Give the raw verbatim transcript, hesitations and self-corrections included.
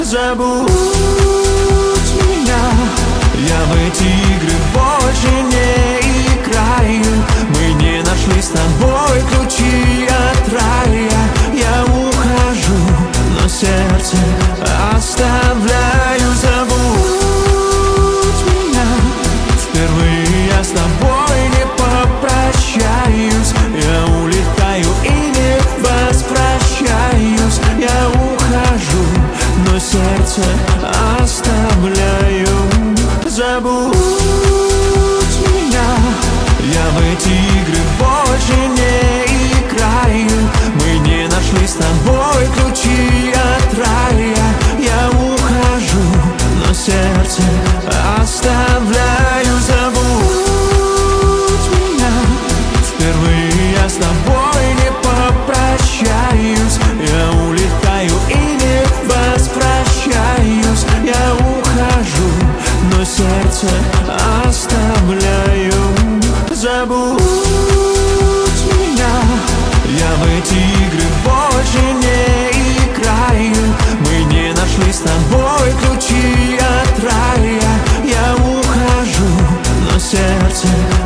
Забудь меня, я в эти игры больше не играю. Мы не нашли с тобой ключи от рая. Я ухожу, но сердце оставляю. Забудь меня, впервые я с тобой не попрощаюсь. Я улетаю и не возвращаюсь. Я ухожу, но сердце оставляю. Забудь меня, я в эти игры больше не играю. Мы не нашли с тобой ключи от рая. Я ухожу, но сердце оставляю. Забудь меня, впервые я с тобой не попрощаюсь. Я улетаю и не возвращаюсь. Я ухожу, но сердце оставляю. Забудь меня, я в эти игры больше не играю. Мы не нашли с тобой ключи от рая. Я ухожу, но сердце